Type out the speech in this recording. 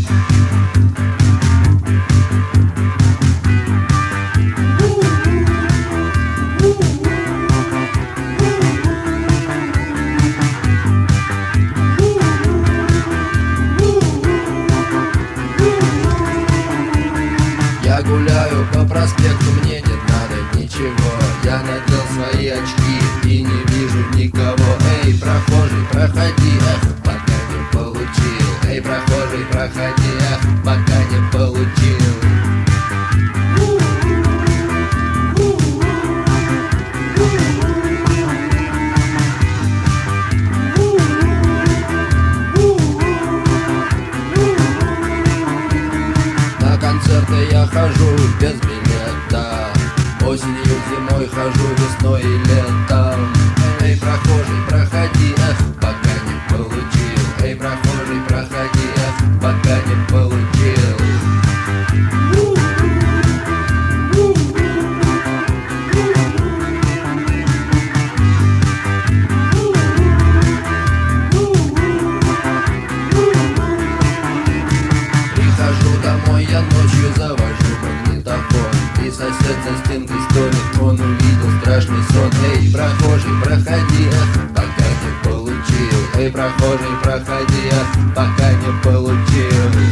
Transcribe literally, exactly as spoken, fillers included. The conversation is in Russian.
Я гуляю по проспекту, мне не надо ничего. Я надел свои очки и не вижу никого. Эй, прохожий, проходи, эх, пока не получил. Эй, прохожий, проходи, эх, пока не получил. На концерты я хожу без билета. Осенью, зимой хожу, весной и летом. Эй, прохожий, проходи, эх, пока не получил. Эй, прохожий, проходи, эх, пока не получил. Прихожу домой, я ночью завожу магнитофон. И сосед за стенкой стонет, он увидел страшный сон. Эй, прохожий, проходи, эх, пока не получил. Эй, прохожий, проходи, эх, пока не получил.